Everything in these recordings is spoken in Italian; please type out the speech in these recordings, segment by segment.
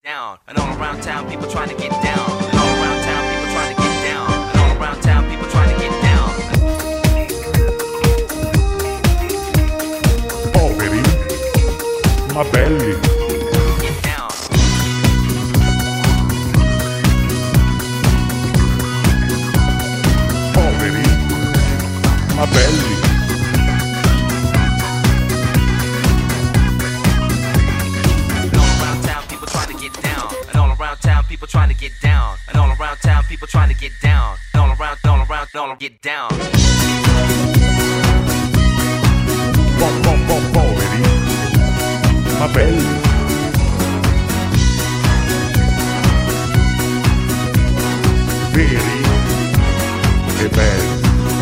Down and all around town, people trying to get down. And all around town, people trying to get down. And all around town, people trying to get down. Poveri, ma belli. Get down. Poveri, ma belli. And all around town, people trying to get down. And all around town, people trying to get down. And all around town, people trying to get down. And all around, get down. Poveri, ma belli. Veri e belli.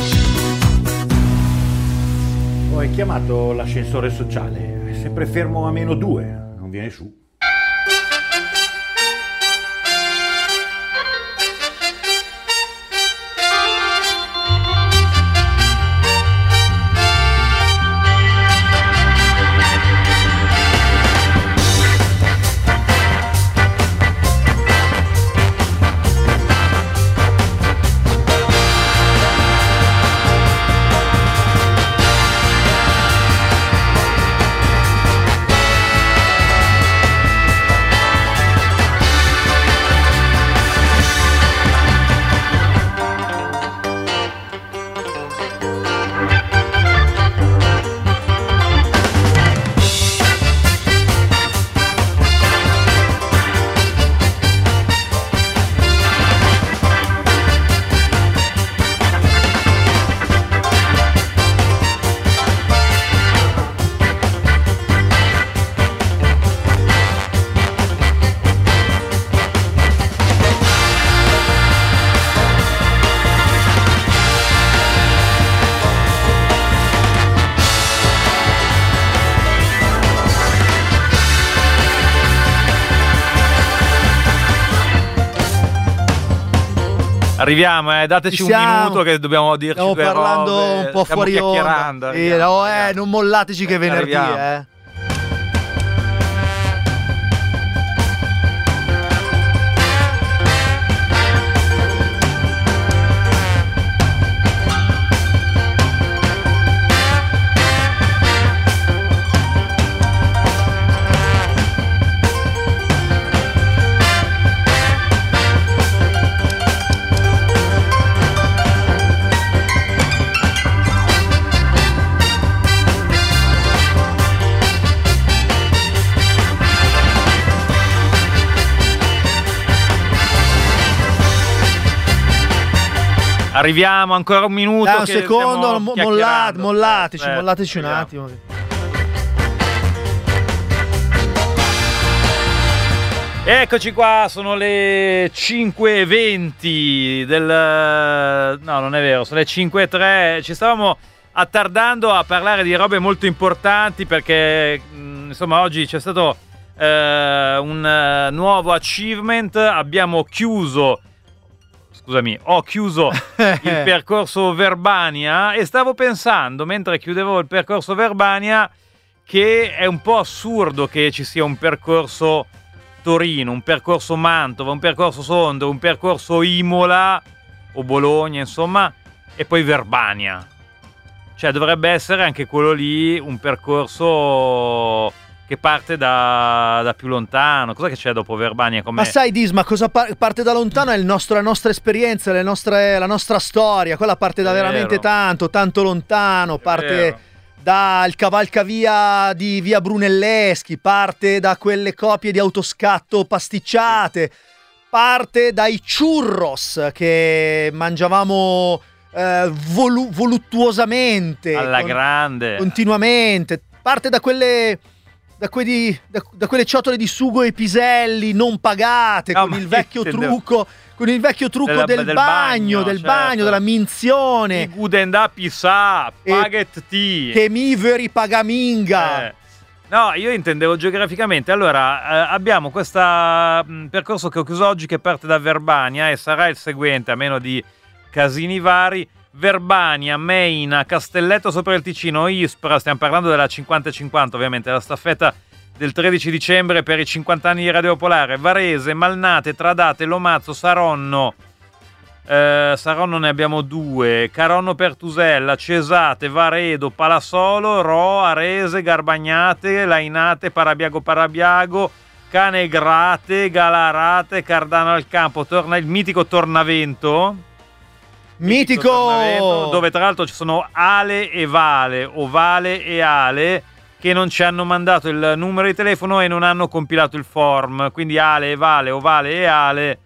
Hai chiamato l'ascensore sociale, è sempre fermo a -2, non viene su. Arriviamo, dateci Ci un siamo. minuto che dobbiamo dirci Stiamo due parlando robe. un po' Stiamo fuori chiacchierando. onda. Arriviamo. Non mollateci che è venerdì, Arriviamo. Arriviamo, ancora un minuto. Dai, un che secondo, stiamo chiacchierando. mollateci un arriviamo. attimo. Eccoci qua, sono le 5:20 del... No, non è vero, sono le 5:03. Ci stavamo attardando a parlare di robe molto importanti perché, insomma, oggi c'è stato un nuovo achievement. Abbiamo chiuso... Scusami, ho chiuso il percorso Verbania e stavo pensando, mentre chiudevo il percorso Verbania, che è un po' assurdo che ci sia un percorso Torino, un percorso Mantova, un percorso Sondrio, un percorso Imola o Bologna, insomma, e poi Verbania. Cioè dovrebbe essere anche quello lì un percorso che parte da più lontano. Cos'è che c'è dopo Verbania? Ma sai Disma, cosa parte da lontano è la nostra esperienza, la nostra storia. Quella parte da veramente tanto lontano. Parte dal cavalcavia di via Brunelleschi, parte da quelle copie di autoscatto pasticciate, parte dai churros che mangiavamo voluttuosamente, alla grande, continuamente, parte da quelle ciotole di sugo e piselli non pagate, con il vecchio trucco del bagno, della minzione. I gudenda pisa, paget ti. Che miveri pagaminga. No, io intendevo geograficamente. Allora, abbiamo questo percorso che ho chiuso oggi che parte da Verbania e sarà il seguente, a meno di casini vari. Verbania, Meina, Castelletto sopra il Ticino, Ispra, stiamo parlando della 50-50 ovviamente, la staffetta del 13 dicembre per i 50 anni di Radio Popolare. Varese, Malnate, Tradate, Lomazzo, Saronno. Saronno ne abbiamo 2, Caronno Pertusella, Cesate, Varedo, Palassolo, Ro, Arese, Garbagnate, Lainate, Parabiago, Canegrate, Galarate, Cardano al Campo, il mitico Tornavento. Mitico! Tornavento, dove tra l'altro ci sono Ale e Vale, Ovale e Ale, che non ci hanno mandato il numero di telefono e non hanno compilato il form. Quindi Ale e Vale, Ovale e Ale,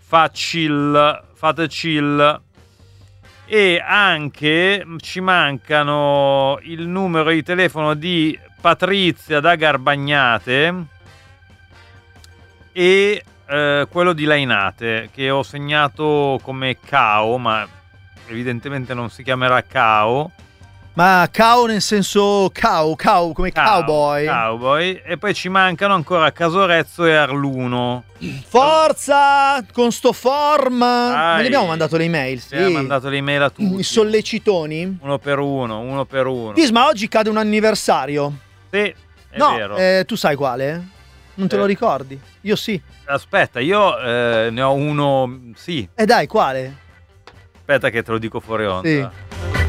fate chill. E anche ci mancano il numero di telefono di Patrizia da Garbagnate e quello di Lainate, che ho segnato come Cao, ma evidentemente non si chiamerà Cao. Ma cow nel senso cow come cowboy. E poi ci mancano ancora Casorezzo e Arluno. Forza con sto form. Me li abbiamo mandato le email. Sì, abbiamo mandato le email a tutti. I sollecitoni. Uno per uno. Isma, oggi cade un anniversario. Sì, è vero. Tu sai quale? Non te lo ricordi? Io sì. Aspetta, io ne ho uno. Sì. Dai, quale? Aspetta che te lo dico fuori onda. Sì.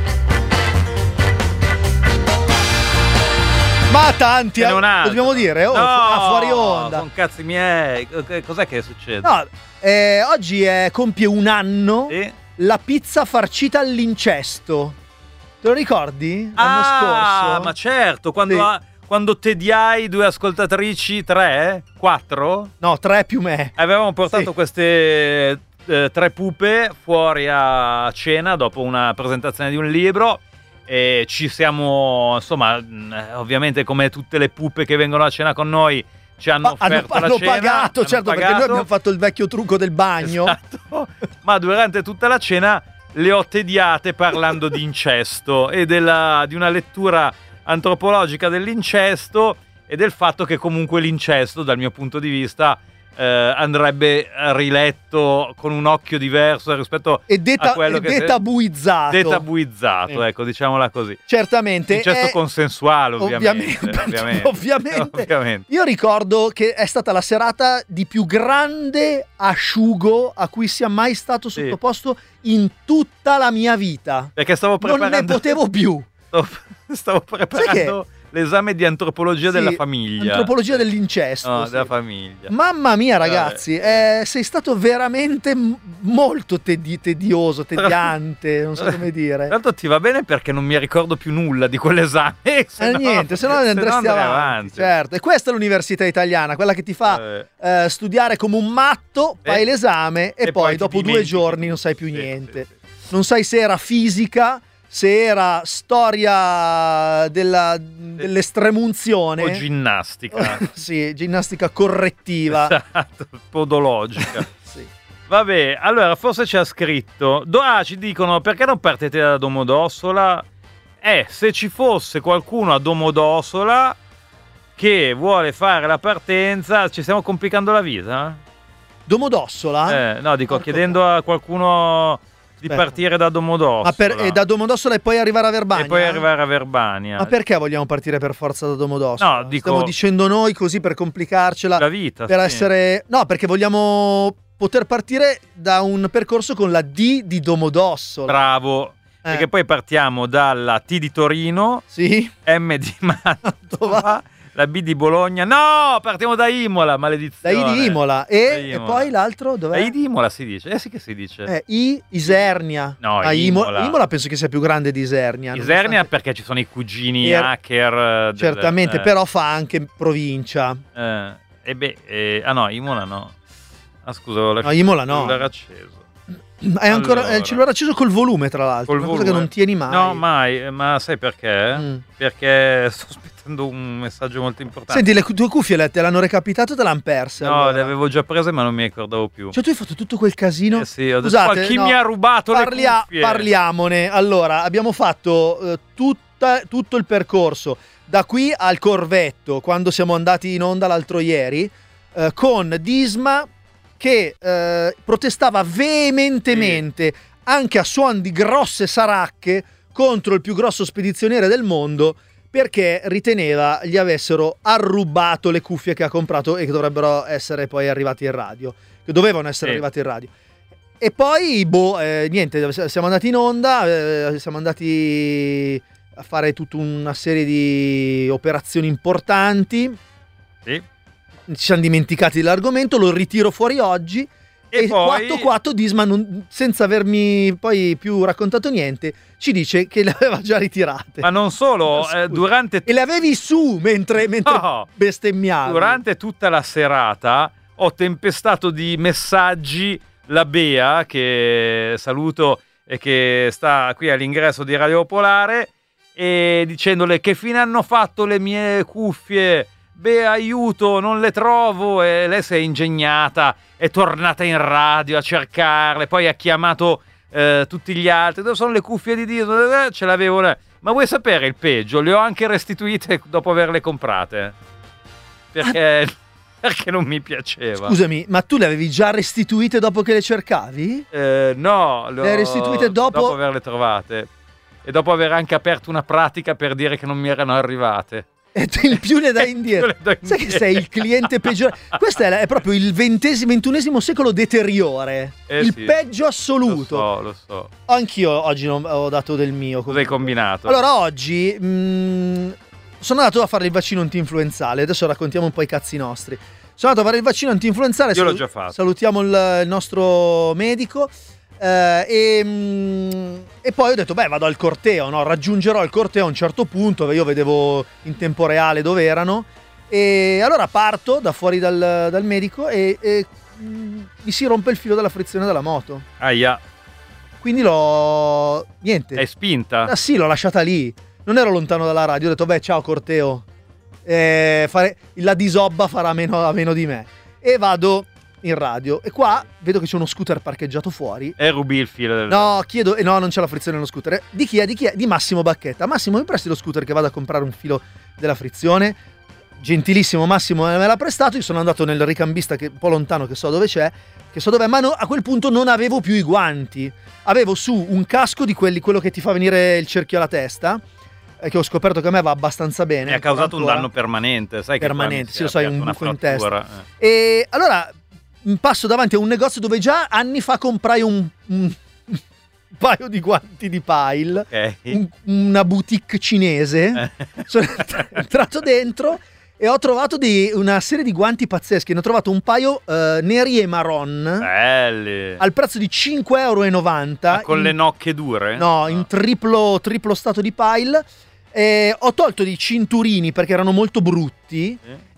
Ma tanti, dobbiamo dire, fuori onda. Sono cazzi miei. Cos'è che succede? No, oggi compie un anno la pizza farcita all'incesto. Te lo ricordi? L'anno scorso? Ma certo, quando tediai 2 ascoltatrici, 3? 4? No, 3 più me. Avevamo portato queste 3 pupe fuori a cena dopo una presentazione di un libro. E ci siamo, insomma, ovviamente come tutte le pupe che vengono a cena con noi ci hanno offerto la cena. Pagato, certo, perché noi abbiamo fatto il vecchio trucco del bagno. Esatto. Ma durante tutta la cena le ho tediate parlando di incesto e di una lettura antropologica dell'incesto e del fatto che comunque l'incesto, dal mio punto di vista, andrebbe riletto con un occhio diverso rispetto a quello che detabuizzato. Detabuizzato, ecco, diciamola così. Certamente. Incesto consensuale, ovviamente. Io ricordo che è stata la serata di più grande asciugo a cui sia mai stato sottoposto in tutta la mia vita. Perché stavo preparando. Non ne potevo più. Stavo preparando l'esame di antropologia della famiglia. Antropologia dell'incesto. No, della famiglia. Mamma mia, ragazzi, sei stato veramente molto tedioso, tediante, non so come dire. Tanto ti va bene perché non mi ricordo più nulla di quell'esame. Niente, se no andresti avanti. Certo. E questa è l'università italiana, quella che ti fa studiare come un matto, fai l'esame e poi dopo 2 giorni non sai più niente. Non sai se era fisica, se era storia dell'estremunzione o ginnastica. Sì, ginnastica correttiva. Esatto, podologica. Sì. Vabbè, allora forse c'è scritto. Ci dicono perché non partite da Domodossola? Se ci fosse qualcuno a Domodossola che vuole fare la partenza, ci stiamo complicando la vita? Domodossola? No, dico, chiedendo a qualcuno di partire da Domodossola. Da Domodossola e poi arrivare a Verbania? Ma perché vogliamo partire per forza da Domodossola? No, dico, stiamo dicendo noi così per complicarcela la vita, per essere... No, perché vogliamo poter partire da un percorso con la D di Domodossola. Bravo. Perché poi partiamo dalla T di Torino, M di Mantova, la B di Bologna. No, partiamo da Imola, maledizione. Da I di Imola. E poi l'altro dov'è? Da I di Imola si dice. Sì che si dice. Isernia. No, Imola. Imola penso che sia più grande di Isernia. Isernia perché ci sono i cugini hacker. Certamente, però fa anche provincia. No, Imola no. Scusa, Imola no. L'era acceso. È ancora il cellulare acceso col volume, tra l'altro. Una cosa che non tieni mai. No, mai. Ma sai perché? Perché sto aspettando un messaggio molto importante. Senti, le tue cuffie te l'hanno recapitato o te l'hanno perse? No, allora? Le avevo già prese, ma non mi ricordavo più. Cioè, tu hai fatto tutto quel casino? Sì, ho detto, ma chi mi ha rubato le cuffie? Parliamone. Allora, abbiamo fatto tutto il percorso da qui al Corvetto, quando siamo andati in onda l'altro ieri, con Disma che protestava veementemente, anche a suon di grosse saracche, contro il più grosso spedizioniere del mondo, perché riteneva gli avessero arrubato le cuffie che ha comprato e che dovrebbero essere poi arrivati in radio, che dovevano essere arrivati in radio. E poi, niente, siamo andati in onda, siamo andati a fare tutta una serie di operazioni importanti. Sì. Ci siamo dimenticati dell'argomento, lo ritiro fuori oggi. E poi... Quatto Disma, senza avermi poi più raccontato niente, ci dice che le aveva già ritirate. Ma non solo, durante... E le avevi su mentre No, bestemmiavi. durante tutta la serata ho tempestato di messaggi la Bea, che saluto e che sta qui all'ingresso di Radio Popolare, e dicendole che fine hanno fatto le mie cuffie. Beh, aiuto, non le trovo. E lei si è ingegnata, è tornata in radio a cercarle, poi ha chiamato tutti gli altri. Dove sono le cuffie di Dio? Ce l'avevo. Ma vuoi sapere il peggio? Le ho anche restituite dopo averle comprate, perché non mi piaceva. Scusami, ma tu le avevi già restituite dopo che le cercavi? No, le hai restituite dopo averle trovate e dopo aver anche aperto una pratica per dire che non mi erano arrivate. E in più le dai indietro. Sai che sei il cliente peggiore? Questo è proprio il XXI secolo deteriore. Il peggio assoluto. Lo so. Anch'io oggi ho dato del mio. Cosa hai combinato? Allora, oggi sono andato a fare il vaccino anti-influenzale. Adesso raccontiamo un po' i cazzi nostri. Sono andato a fare il vaccino anti-influenzale. Io l'ho già fatto. Salutiamo il nostro medico. E poi ho detto vado al corteo, no? Raggiungerò il corteo a un certo punto, io vedevo in tempo reale dove erano, e allora parto da fuori dal medico e mi si rompe il filo della frizione della moto. Aia. Quindi niente. È spinta? Ah sì, l'ho lasciata lì, non ero lontano dalla radio, ho detto ciao corteo, la disobba farà a meno di me, e vado in radio, e qua vedo che c'è uno scooter parcheggiato fuori. E rubi il filo del... No, chiedo, no, non c'è la frizione nello scooter. Di chi è? Di Massimo Bacchetta. Massimo, mi presti lo scooter che vado a comprare un filo della frizione? Gentilissimo Massimo me l'ha prestato. Io sono andato nel ricambista, che un po' lontano, che so dove c'è, ma a quel punto non avevo più i guanti. Avevo su un casco di quello che ti fa venire il cerchio alla testa, che ho scoperto che a me va abbastanza bene. Mi ha causato un danno permanente, sai? Permanente, sì, lo sai, un buco in testa. Eh. E allora passo davanti a un negozio dove già anni fa comprai un paio di guanti di Pile, okay. Una boutique cinese. Sono entrato dentro e ho trovato una serie di guanti pazzeschi. Ne ho trovato un paio neri e marron, belli, al prezzo di 5,90 €. Ma con le nocche dure? No, in triplo stato di Pile. Ho tolto dei cinturini perché erano molto brutti,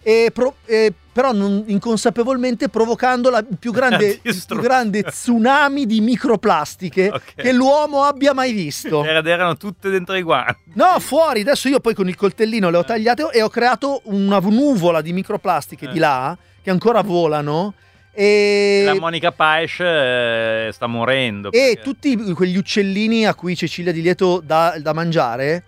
però inconsapevolmente provocando il più grande tsunami di microplastiche che l'uomo abbia mai visto. Erano tutte dentro i guanti. No, fuori. Adesso io poi con il coltellino le ho tagliate e ho creato una nuvola di microplastiche di là che ancora volano. E la Monica Paes sta morendo. E tutti quegli uccellini a cui Cecilia Di Lieto dà da mangiare,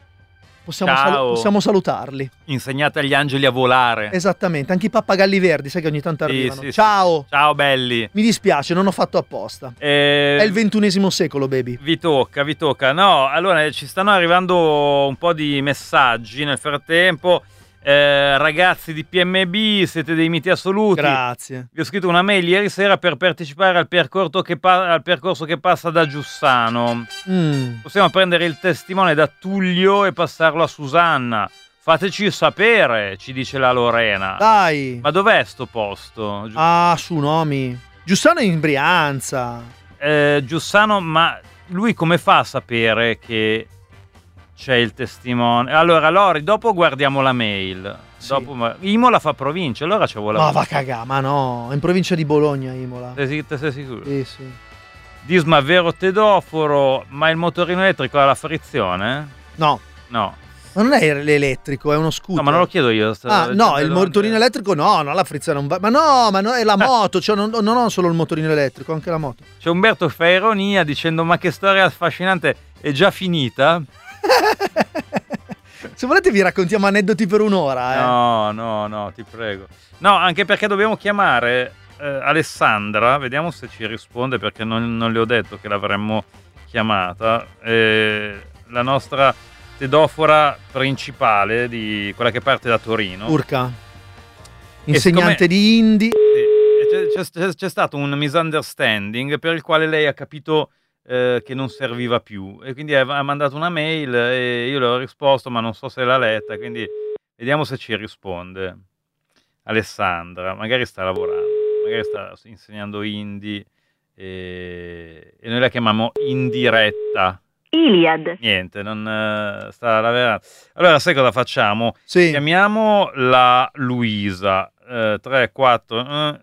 possiamo salutarli. Insegnate agli angeli a volare. Esattamente, anche i pappagalli verdi, sai che ogni tanto arrivano. Sì, ciao. Sì. Ciao belli. Mi dispiace, non ho fatto apposta. È il XXI secolo, baby. Vi tocca. No, allora ci stanno arrivando un po' di messaggi nel frattempo. Ragazzi di PMB, siete dei miti assoluti. Grazie. Vi ho scritto una mail ieri sera per partecipare al percorso che passa da Giussano. Possiamo prendere il testimone da Tullio e passarlo a Susanna. Fateci sapere, ci dice la Lorena. Dai. Ma dov'è sto posto? Su nomi. Giussano è in Brianza. Giussano, ma lui come fa a sapere che c'è il testimone? Allora, Lori, dopo guardiamo la mail. Sì. Dopo, Imola fa provincia, allora ci vuole. Ma va cagà, ma no, è in provincia di Bologna, Imola. Sei sicuro? Sì. Disma, vero Tedoforo, ma il motorino elettrico ha la frizione? No. Ma non è l'elettrico, è uno scooter. No, ma non lo chiedo io. No, il motorino elettrico no, la frizione non va. Ma no, è la moto, cioè non ho solo il motorino elettrico, anche la moto. C'è Umberto che fa ironia dicendo: ma che storia affascinante, è già finita? Se volete vi raccontiamo aneddoti per un'ora. No, ti prego. No, anche perché dobbiamo chiamare Alessandra, vediamo se ci risponde, perché non le ho detto che l'avremmo chiamata. La nostra tedofora principale di quella che parte da Torino. Urca, insegnante di Hindi. C'è stato un misunderstanding per il quale lei ha capito che non serviva più e quindi ha mandato una mail e io le ho risposto, ma non so se l'ha letta, quindi vediamo se ci risponde. Alessandra, magari sta lavorando, magari sta insegnando Hindi e noi la chiamiamo Indiretta. Iliad. Niente, non sta lavorando. Allora, sai cosa facciamo? Sì. Chiamiamo la Luisa. 3, 4.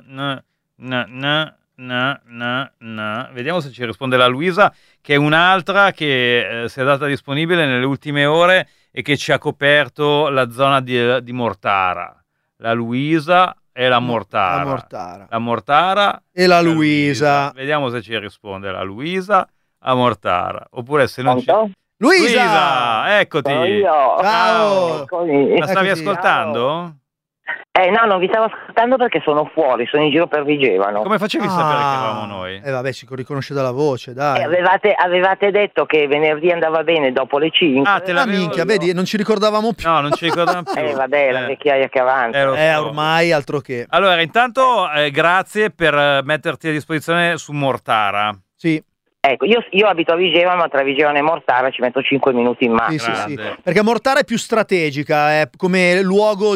Vediamo se ci risponde la Luisa, che è un'altra che si è data disponibile nelle ultime ore e che ci ha coperto la zona di Mortara. La Luisa e la Mortara. La Mortara. La Mortara E la Luisa. Vediamo se ci risponde la Luisa a Mortara. Oppure se non ci... Pronto? Luisa! Eccoti! Sono io. Ciao! Eccomi. La stavi Eccoci. ascoltando? No, non vi stavo ascoltando perché sono fuori, sono in giro per Vigevano. Come facevi a sapere che eravamo noi? Vabbè, si riconosce dalla voce, dai. Avevate detto che venerdì andava bene dopo le 5. Ah, te l'avevo... minchia, vedi, non ci ricordavamo più. No, non ci ricordavamo più. Vabbè, la vecchiaia che avanza. lo so. Ormai altro che. Allora, intanto grazie per metterti a disposizione su Mortara. Sì, Ecco, io abito a Vigevano, ma tra Vigevano e Mortara ci metto 5 minuti in macchina. sì. Grande. Perché Mortara è più strategica, è come luogo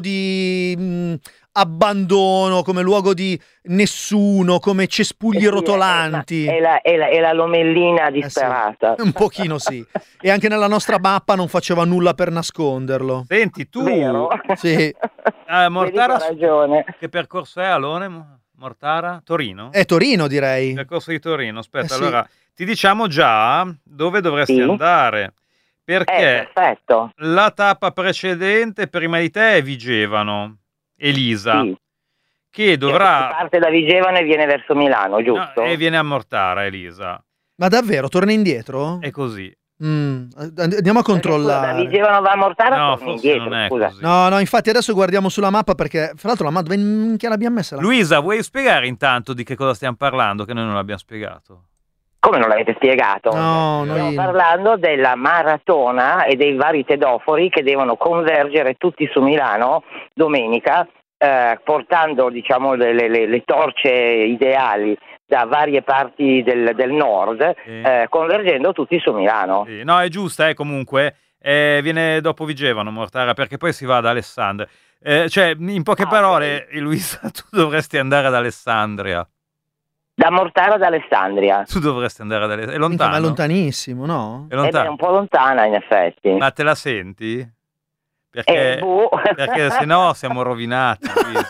di abbandono, come luogo di nessuno, come cespugli Sì, rotolanti. È la lomellina disperata. Sì, un pochino sì. E anche nella nostra mappa non faceva nulla per nasconderlo. Senti, tu... Vero? Sì. Mortara, Vedi che ha ragione. che percorso è Alone? Mortara? Torino? È Torino, direi. Percorso di Torino. Aspetta, Sì. allora ti diciamo già dove dovresti Sì. andare. Perché Perfetto. la tappa precedente prima di te è Vigevano, Elisa, Sì. che Si dovrà... parte da Vigevano e viene verso Milano, giusto? No, e viene a Mortara, Elisa. Ma davvero, torna indietro? È così. Andiamo a controllare. Da Vigevano va a Mortara, No, torni forse indietro, non è scusa. così. No, infatti adesso guardiamo sulla mappa perché, fra l'altro, la mappa dove minchia l'abbiamo messa? Luisa, vuoi spiegare intanto di che cosa stiamo parlando, che noi non l'abbiamo spiegato? Come non l'avete spiegato? No, Stiamo noi... parlando della maratona e dei vari tedofori che devono convergere tutti su Milano domenica, portando, diciamo, le torce ideali da varie parti del nord, Sì. Convergendo tutti su Milano. Sì. No, è giusta, viene viene dopo Vigevano, Mortara, perché poi si va ad Alessandria. Cioè, in poche parole, Luisa, tu dovresti andare ad Alessandria. Da Mortara ad Alessandria. Tu dovresti andare ad Alessandria. È Minchia, ma lontano? è lontanissimo, no? È È lontano. un po' lontana, in effetti. Ma te la senti? Perché, boh. perché se no siamo rovinati.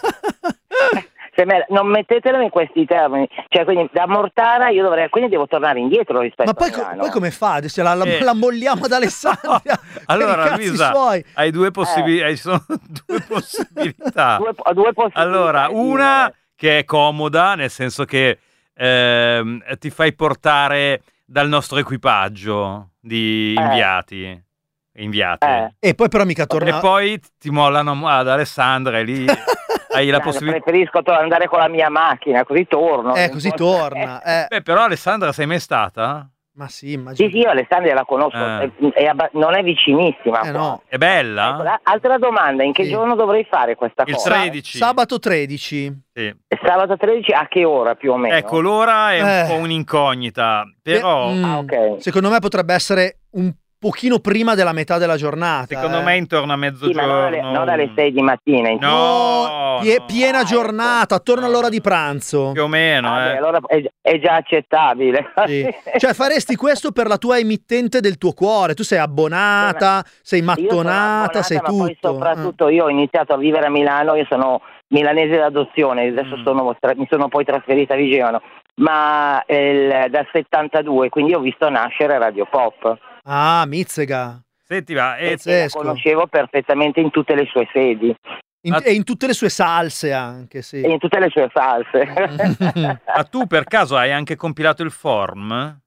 Non mettetelo in questi termini, cioè, quindi da Mortara io quindi devo tornare indietro rispetto Ma poi, a Milano. poi come fa? Se la molliamo ad Alessandria? Per i Allora, cazzi Luisa, suoi. hai due possibilità. Ci sono due possibilità. Due possibilità. Allora, una che è comoda, nel senso che ti fai portare dal nostro equipaggio di inviati. Inviate. E poi però mica torna... E poi ti mollano ad Alessandria e lì hai la possibilità. Preferisco andare con la mia macchina, così torno. Così torna. Beh, però Alessandra sei mai stata? Ma sì, immagino. Sì, io Alessandria la conosco, non è vicinissima. qua. No. È bella? Ecco, altra domanda, in che Sì. giorno dovrei fare questa Il cosa? 13. Sabato 13. Sì. Sabato 13 a che ora più o meno? Ecco, l'ora è un po' un'incognita, però ok. Secondo me potrebbe essere un pochino prima della metà della giornata. secondo me intorno a Sì, mezzogiorno. ma non alle 6 di mattina. No, piena giornata, attorno no. all'ora di pranzo. Più o meno, Beh, allora è già accettabile. Sì. Cioè faresti questo per la tua emittente del tuo cuore. Tu sei abbonata, sei Io sono mattonata, abbonata, sei ma poi tutto. soprattutto io ho iniziato a vivere a Milano, io sono milanese d'adozione, adesso mi sono poi trasferita a Vigevano, ma dal 72, quindi ho visto nascere Radio Pop. Ah, mizzega. Senti, va, E la Pazzesco. conoscevo perfettamente in tutte le sue sedi E in tutte le sue salse anche, sì. e in tutte le sue salse. ma tu per caso hai anche compilato il form?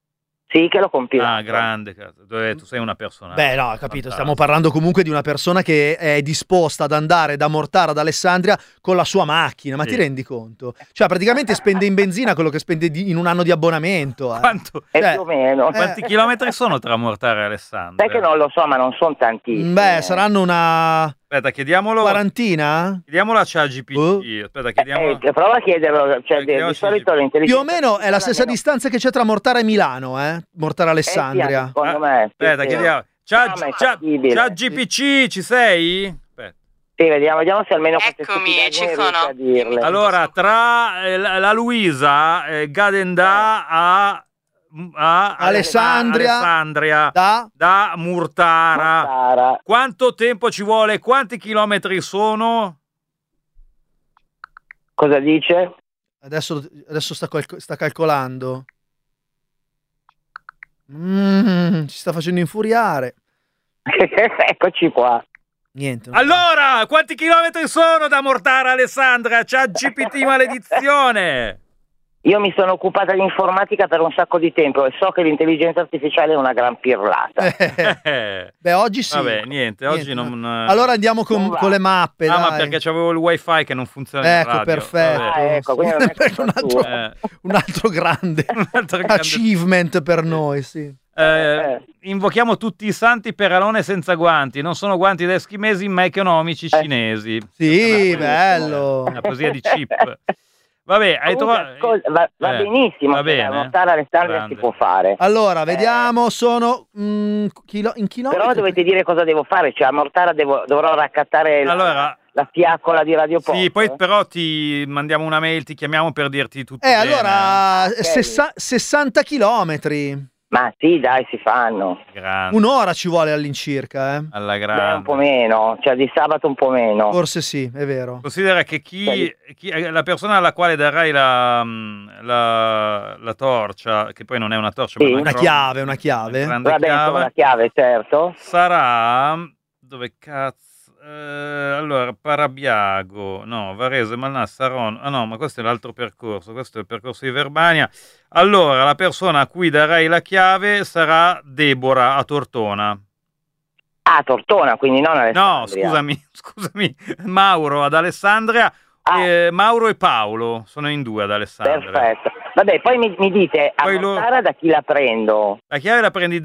Sì, che l'ho compilato. Ah, grande, cazzo. Tu sei una persona. Beh, no, capito, stiamo parlando comunque di una persona che è disposta ad andare da Mortara ad Alessandria con la sua macchina, ma Sì. ti rendi conto? Cioè, praticamente spende in benzina quello che spende in un anno di abbonamento. Quanto- Cioè, Più o meno. Quanti chilometri sono tra Mortara e Alessandria? Sai che non lo so, ma non sono tantissimi. Beh, saranno una Aspetta, chiediamolo a ChatGPT. Aspetta, chiediamolo. Prova a chiederlo, cioè, Chiediamo di solito se- l'intelligenza più o meno è la stessa artificiale distanza che c'è tra Mortara e Milano, Mortara Alessandria. secondo me. Aspetta, sì, chiediamo. ma è fattibile. ChatGPT, ci sei? Aspetta. Sì, vediamo se almeno queste Eccomi, stupidaggini ci riesco sono. a dirle. Allora, tra la Luisa, Gadendà a Alessandria, da Murtara. Mortara. Quanto tempo ci vuole? Quanti chilometri sono? Cosa dice? Adesso sta calcolando. Ci sta facendo infuriare. Eccoci qua. Niente. Allora, quanti chilometri sono da Mortara a Alessandria? ChatGPT, maledizione! Io mi sono occupata di informatica per un sacco di tempo e so che l'intelligenza artificiale è una gran pirlata. Beh, oggi sì. Vabbè, niente, oggi non... Allora andiamo con le mappe. ma dai. perché c'avevo il wifi che non funziona in Ecco, radio. perfetto. Vabbè. Ah, ecco, quindi non è colpa un, altro, tua. un altro grande Un altro grande- achievement per noi, sì. Invochiamo tutti i santi per Alone senza guanti. Non sono guanti da eschimesi, ma economici cinesi. Sì, bello. Una poesia di chip. Vabbè, hai Comunque, trovato... va benissimo, va bene. Mortara Alessandria Grande. si può fare. Allora, vediamo, sono in chilometri. Però dovete dire cosa devo fare, cioè a Mortara dovrò raccattare Allora- la fiaccola di Radio Pop. Sì, poi però ti mandiamo una mail, ti chiamiamo per dirti tutto bene. Allora, Ok. 60 chilometri. Ma sì, dai, si fanno. Grande. Un'ora ci vuole all'incirca, Alla Beh, grande. un po' meno, cioè di sabato un po' meno. Forse sì, è vero. Considera che la persona alla quale darai la torcia, che poi non è una torcia, Sì. ma Una chiave, una chiave. grande Vabbè, chiave, insomma, la chiave, certo. sarà dove cazzo? Allora, Parabiago, no, Varese, Malnà, Saronno. Ah no, ma questo è l'altro percorso, questo è il percorso di Verbania. Allora, la persona a cui darai la chiave sarà Deborah a Tortona. Ah, Tortona, quindi non No, Alessandria. scusami, Mauro ad Alessandria. Mauro e Paolo sono in due ad Alessandria. Perfetto. Vabbè, poi mi dite, a Poi Mortara da chi la prendo? La chiave la prendi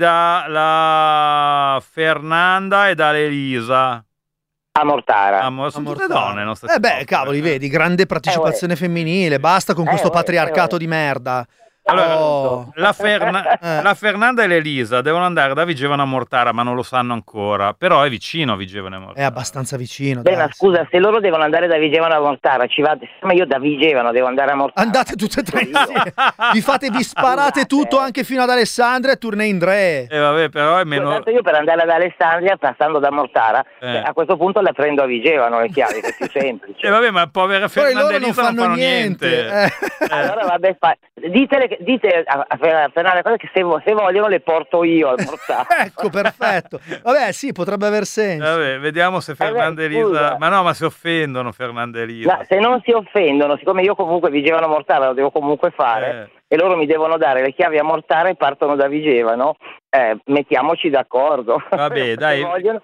dalla Fernanda e dall'Elisa. A Mortara. Sono tutte donne, non sta Beh, cavoli, vedi, grande partecipazione femminile. Basta con questo patriarcato di merda. Allora, Oh. la Fernanda e l'Elisa devono andare da Vigevano a Mortara, ma non lo sanno ancora. Però è vicino a Vigevano a Mortara. È abbastanza vicino. Beh, dai. ma scusa, se loro devono andare da Vigevano a Mortara, ci vado, ma io da Vigevano devo andare a Mortara. Andate tutte e tre Io. insieme. Vi sparate tutto anche fino ad Alessandria e tournée in Dre. Vabbè, però è meno... Tanto io per andare ad Alessandria, passando da Mortara, a questo punto la prendo a Vigevano le chiavi, che è più semplice. vabbè, ma povera Poi Fernanda loro e non Elisa non fanno fanno niente. Allora vabbè, dite a Fernanda cosa che se vogliono le porto io a Mortara. Ecco, perfetto. Vabbè, sì, potrebbe aver senso. Vabbè, vediamo se Fernanda e Elisa... scusa. Ma no, ma si offendono Fernanda e Elisa. No, se non si offendono, siccome io comunque Vigevano a Mortara lo devo comunque fare e loro mi devono dare le chiavi a Mortara e partono da Vigevano, mettiamoci d'accordo. Vabbè, Se dai. vogliono.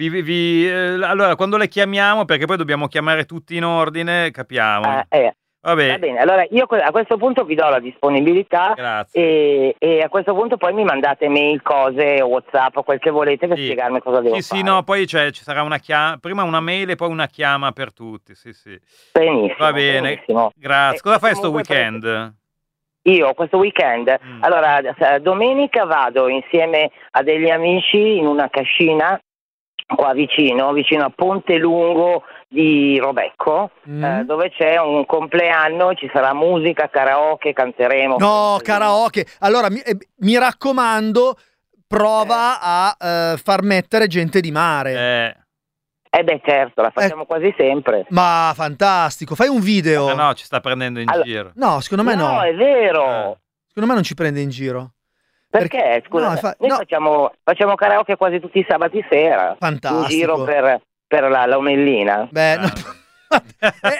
Allora, quando le chiamiamo, perché poi dobbiamo chiamare tutti in ordine, capiamo. Vabbè. Va bene, allora io a questo punto vi do la disponibilità. Grazie. E a questo punto poi mi mandate mail, cose, WhatsApp, quel che volete per spiegarmi cosa devo fare. Sì, no, poi ci sarà una prima una mail e poi una chiama per tutti, sì. Benissimo. Va bene, benissimo. grazie. Cosa fai sto comunque weekend? Io questo weekend, allora domenica vado insieme a degli amici in una cascina qua vicino a Ponte Lungo di Robecco, dove c'è un compleanno, ci sarà musica, karaoke, canteremo. No, karaoke. Allora, mi raccomando, prova a far mettere gente di mare. Beh, certo, la facciamo quasi sempre. Ma fantastico, fai un video. No, ci sta prendendo in giro. No, secondo me no. No, è vero. Secondo me non ci prende in giro. Perché? Scusa, noi facciamo karaoke quasi tutti i sabati sera. Fantastico. In giro per la Omellina. Beh, no. è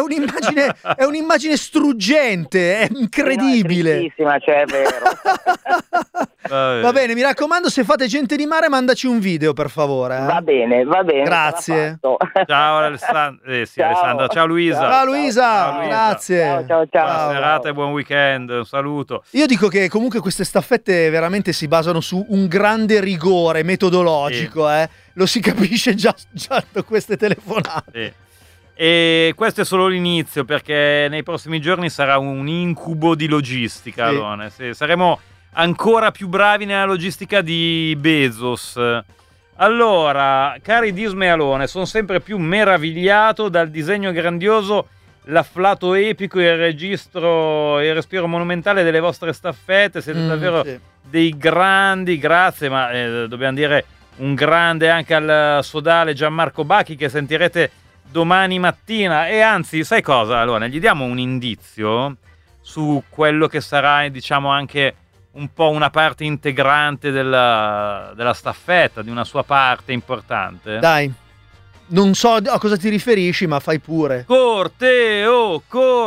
è un'immagine struggente, è incredibile. È tristissima, cioè, è vero. Va bene, mi raccomando, se fate Gente di Mare mandaci un video, per favore. Va bene. Grazie. Ciao Alessandro. Ciao. Alessandra. Ciao Luisa. Ciao Luisa. Ciao. Grazie. Ciao. Buona serata e buon weekend. Un saluto. Io dico che comunque queste staffette veramente si basano su un grande rigore metodologico, Lo si capisce già da queste telefonate. Sì. E questo è solo l'inizio, perché nei prossimi giorni sarà un incubo di logistica. Sì. Alone. Sì, saremo ancora più bravi nella logistica di Bezos. Allora, cari Disney Alone, sono sempre più meravigliato dal disegno grandioso, l'afflato epico e il respiro monumentale delle vostre staffette. Siete davvero dei grandi, grazie, ma dobbiamo dire un grande anche al sodale Gianmarco Bacchi, che sentirete domani mattina. E anzi, sai cosa? Allora, gli diamo un indizio su quello che sarà, diciamo, anche un po' una parte integrante della staffetta, di una sua parte importante. Dai, non so a cosa ti riferisci, ma fai pure. Corteo!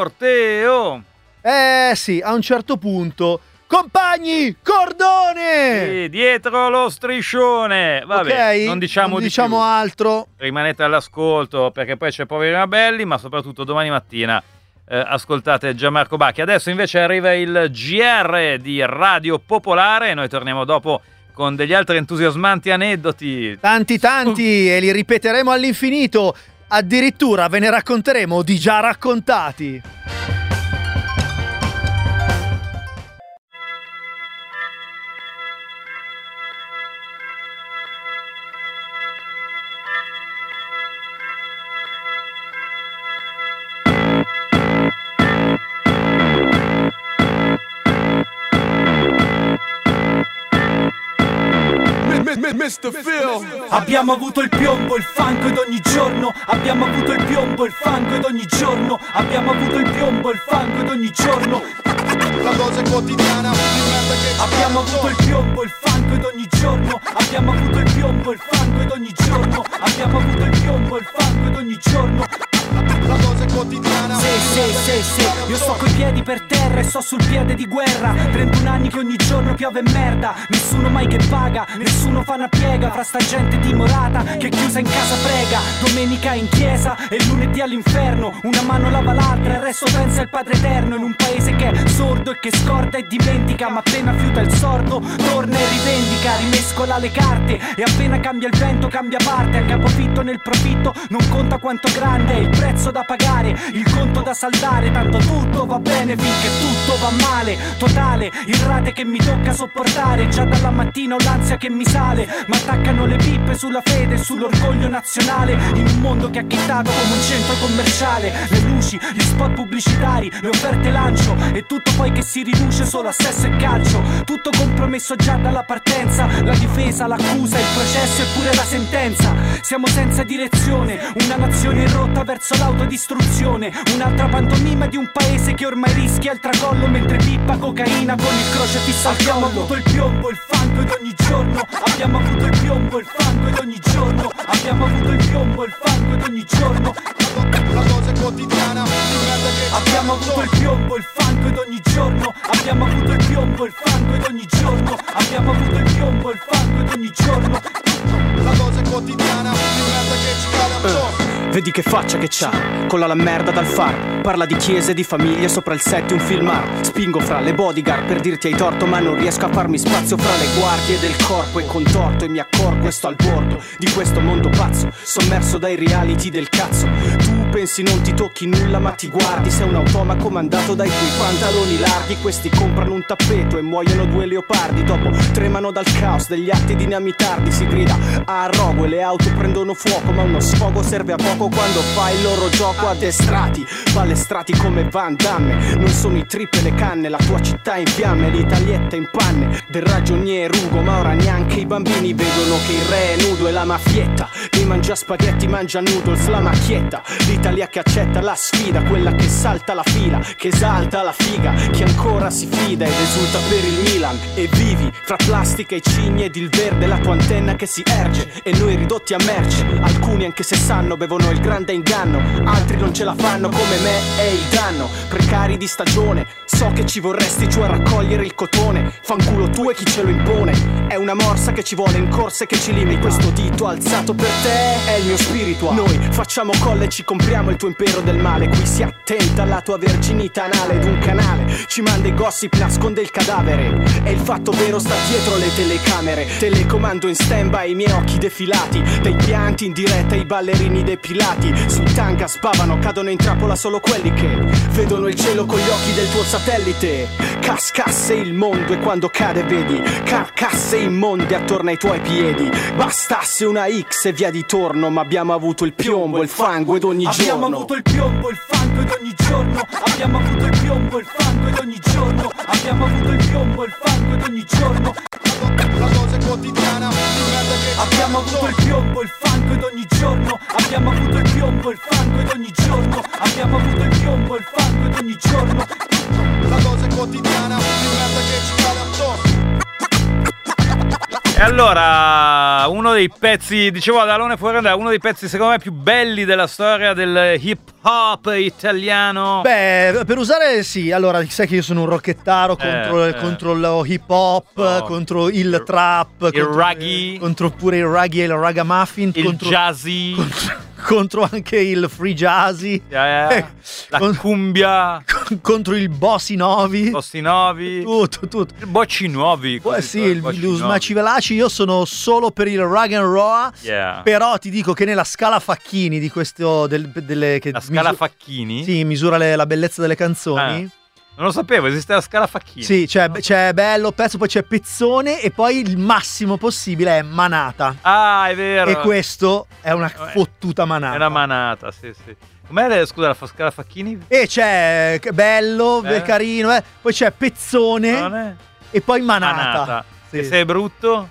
Sì, a un certo punto. Compagni, cordone! Sì, dietro lo striscione. Vabbè, non diciamo di più. Altro. Rimanete all'ascolto, perché poi c'è Poveri ma Belli, ma soprattutto domani mattina ascoltate Gianmarco Bacchi. Adesso invece arriva il GR di Radio Popolare e noi torniamo dopo con degli altri entusiasmanti aneddoti. Tanti e li ripeteremo all'infinito. Addirittura ve ne racconteremo di già raccontati. Abbiamo avuto il piombo, il fango ed ogni giorno. Abbiamo avuto il piombo, il fango ed ogni giorno. Abbiamo avuto il piombo, il fango ed ogni giorno. La cosa è quotidiana. Abbiamo avuto il piombo, il fango ed ogni giorno. Abbiamo avuto il piombo, il fango ed ogni giorno. Abbiamo avuto il piombo, il fango ed ogni giorno. La cosa è quotidiana. Sì, io sto coi piedi per terra e sto sul piede di guerra. 31 anni che ogni giorno piove merda. Nessuno mai che paga, nessuno fa una piega. Fra sta gente dimorata che chiusa in casa prega. Domenica in chiesa e lunedì all'inferno. Una mano lava l'altra, il resto pensa al Padre Eterno. In un paese che è sordo e che scorda e dimentica, ma appena fiuta il sordo torna e rivendica. Rimescola le carte e appena cambia il vento cambia parte. A capofitto nel profitto non conta quanto grande è il prezzo da pagare, il conto da saldare. Tanto tutto va bene finché tutto va male. Totale, il rate che mi tocca sopportare. Già dalla mattina ho l'ansia che mi sale. Ma attaccano le pippe sulla fede e sull'orgoglio nazionale. In un mondo che ha chittato come un centro commerciale. Le luci, gli spot pubblicitari, le offerte lancio. E tutto poi che si riduce solo a sesso e calcio. Tutto compromesso già dalla partenza. La difesa, l'accusa, il processo e pure la sentenza. Siamo senza direzione, una nazione in rotta verso l'autodistruzione. Un'altra pantomima di un paese che ormai rischia il tracollo mentre pippa cocaina con il crocefisso al collo. Abbiamo avuto il piombo, il fango ed ogni giorno. Abbiamo avuto il piombo, il fango ed ogni giorno. Abbiamo avuto il piombo, il fango ed ogni giorno. La cosa è quotidiana. Abbiamo avuto il piombo, il fango ed ogni giorno. Abbiamo avuto il piombo, il fango ed ogni giorno. Abbiamo avuto il piombo, il fango ed ogni giorno. La cosa è quotidiana. Vedi che faccia che c'ha, colla la merda dal far. Parla di chiese, di famiglie, sopra il set un film art. Spingo fra le bodyguard per dirti hai torto, ma non riesco a farmi spazio fra le guardie del corpo. E contorto e mi accorgo e sto al bordo di questo mondo pazzo, sommerso dai reality del cazzo. Tu pensi non ti tocchi nulla ma ti guardi. Sei un automa comandato dai tuoi pantaloni larghi. Questi comprano un tappeto e muoiono 2 leopardi. Dopo tremano dal caos degli atti dinamitardi. Si grida a rogo e le auto prendono fuoco, ma uno sfogo serve a poco quando fa il loro gioco. Addestrati, palestrati come Van Damme. Non sono i trip e le canne, la tua città in fiamme, l'Italietta in panne del ragionier Ugo. Ma ora neanche i bambini vedono che il re è nudo. E la maffietta che mangia spaghetti mangia noodles. La macchietta, l'Italia l'Italia che accetta la sfida, quella che salta la fila, che esalta la figa, che ancora si fida ed esulta per il Milan. E vivi fra plastica e cigne ed il verde, la tua antenna che si erge e noi ridotti a merce. Alcuni anche se sanno bevono il grande inganno, altri non ce la fanno come me, è il danno. Precari di stagione, so che ci vorresti giù a raccogliere il cotone. Fanculo tu e chi ce lo impone, è una morsa che ci vuole in corsa e che ci limita. Questo dito alzato per te è il mio spirito. Noi facciamo colle e ci compriamo il tuo impero del male. Qui si attenta alla tua verginità anale ed un canale ci manda i gossip, nasconde il cadavere e il fatto vero sta dietro le telecamere. Telecomando in stand-by i miei occhi defilati, dei pianti in diretta i ballerini depilati. Sui tanga spavano, cadono in trappola solo quelli che vedono il cielo con gli occhi del tuo satellite. Cascasse il mondo e quando cade vedi carcasse immonde attorno ai tuoi piedi. Bastasse una X e via di torno, ma abbiamo avuto il piombo, il fango ed ogni giorno. Abbiamo avuto il piombo, il fango ed ogni giorno. Abbiamo avuto il piombo, il fango ed ogni giorno. Abbiamo avuto il piombo, il fango ed ogni giorno. La cosa è quotidiana, abbiamo avuto il piombo, il fango ed ogni giorno. Abbiamo avuto il piombo, il fango ed ogni giorno. Abbiamo avuto il piombo, il fango ed ogni giorno. la cosa è quotidiana, di merda che ci cade attorno. E allora, uno dei pezzi, dicevo ad Alone Fuori Onda, uno dei pezzi secondo me più belli della storia del hip hop italiano. Beh, per usare sì, allora sai che io sono un rockettaro contro lo hip hop, contro il trap, il raggy, contro pure il raggy e il ragamuffin, il contro, jazzy, contro anche il free jazzy, la cumbia, contro il bossi novi, tutto. Il bocci nuovi. Sì, il Maci Velaci. Io sono solo per il rag and roll, però ti dico che nella scala Facchini di questo la scala Facchini? Sì, misura la bellezza delle canzoni. Non lo sapevo, esiste la scala Facchini. Sì, c'è bello pezzo, poi c'è pezzone e poi il massimo possibile è manata. Ah, è vero. E questo è una fottuta manata. È una manata, sì. Com'è, scusa, la scala Facchini? E c'è bello, carino, poi c'è pezzone e poi manata. Sì. E se è brutto?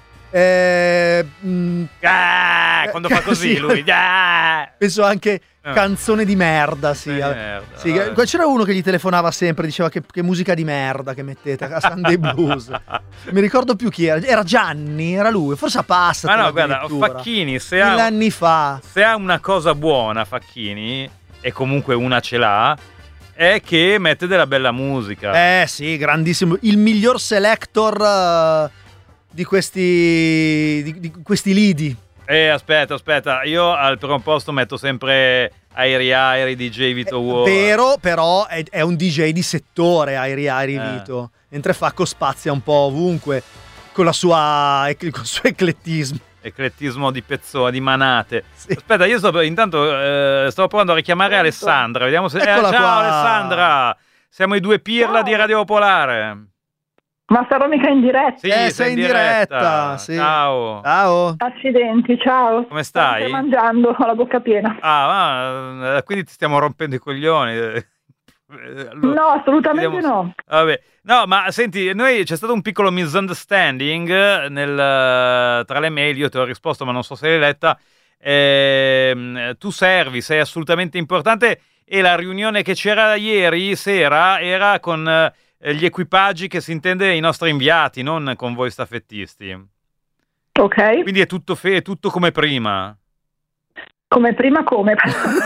Quando fa così lui. Penso anche canzone di merda, sì. C'era uno che gli telefonava sempre, diceva che musica di merda che mettete a Sunday Blues. Mi ricordo più chi era. Era Gianni, era lui, forse a Passa. Ma no, guarda, Facchini, se ha 1000 anni fa. Se ha una cosa buona Facchini, e comunque una ce l'ha, è che mette della bella musica. Sì, grandissimo. Il miglior selector di questi lidi. Aspetta, io al primo posto metto sempre Airi DJ Vito War. Vero, però è un DJ di settore Airi Vito, mentre Facco spazia un po' ovunque con il suo eclettismo di pezzone, di manate. Sì. Aspetta, io stavo provando a richiamare Alessandra, vediamo se ciao qua. Alessandra, siamo i due pirla di Radio Popolare. Ma sarò mica in diretta? Sì, sei in diretta. Sì. Ciao. Accidenti, ciao. Come stai? Sto mangiando, ho la bocca piena. Quindi ti stiamo rompendo i coglioni. No, assolutamente no. Vabbè. No, ma senti, c'è stato un piccolo misunderstanding tra le mail, io ti ho risposto ma non so se l'hai letta. Tu sei assolutamente importante, e la riunione che c'era ieri sera era con gli equipaggi, che si intende i nostri inviati, non con voi staffettisti. Ok. Quindi è tutto come prima. Come prima come?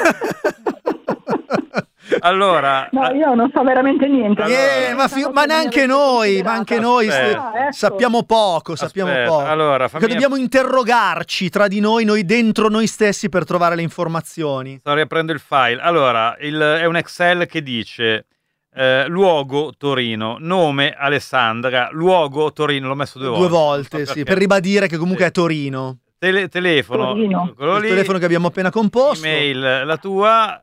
Allora, no, io non so veramente niente. Ma neanche noi, sappiamo poco. Allora, perché dobbiamo interrogarci tra di noi dentro noi stessi per trovare le informazioni. Sto riaprendo il file. Allora, è un Excel che dice luogo Torino, nome Alessandra, luogo Torino, l'ho messo due volte. Sì, per ribadire che comunque è Torino. Telefono, il telefono che abbiamo appena composto. Email, la tua.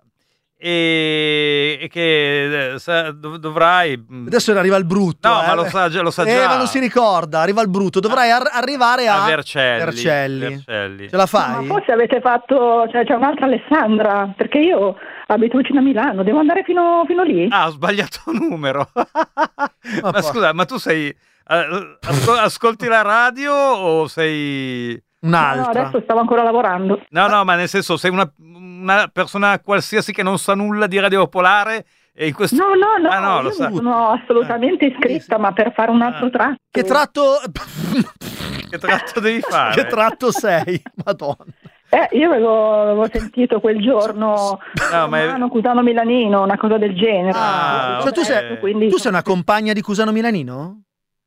E che dovrai. Adesso arriva il brutto. No, ma lo sa già. Ma non si ricorda, arriva il brutto. Dovrai arrivare a Vercelli. Ce la fai? Ma forse avete fatto. C'è un'altra Alessandra, perché io abito vicino a Milano, devo andare fino lì. Ho sbagliato numero. Ma scusa, ma tu sei. Ascolti la radio o sei. Un'altra. No, adesso stavo ancora lavorando. No, ma nel senso, sei una persona qualsiasi che non sa nulla di Radio Popolare e in questo... No, Ah, no, io lo sa. sono assolutamente iscritta, ma per fare un altro tratto. Che tratto... Che tratto devi fare? Che tratto sei? Madonna. Io avevo sentito quel giorno No, ma Romano, Cusano Milanino, una cosa del genere. Ah, Cioè, ok. tu sei una compagna di Cusano Milanino?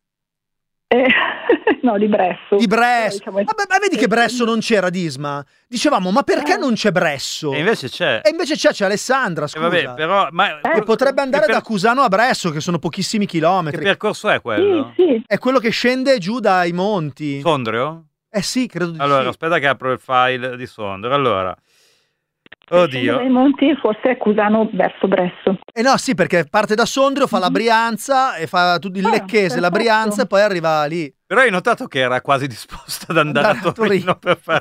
No, di Bresso. Di Bresso. Diciamo, Vabbè, ma vedi che Bresso non c'era, Disma? Dicevamo, ma perché non c'è Bresso? E invece c'è. E invece c'è Alessandra, scusa. Vabbè, però... potrebbe andare da Cusano a Bresso, che sono pochissimi Che chilometri. percorso è quello? Sì. È quello che scende giù dai monti. Sondrio? Sì, credo di Allora, sì. aspetta che apro il file di Sondrio. Allora... Oddio. Dai monti forse è Cusano verso Bresso. No, sì, perché parte da Sondrio, fa la Brianza e fa tutto il Lecchese, la perfetto. Brianza e poi arriva lì. Però hai notato che era quasi disposta ad andare a Torino per fare...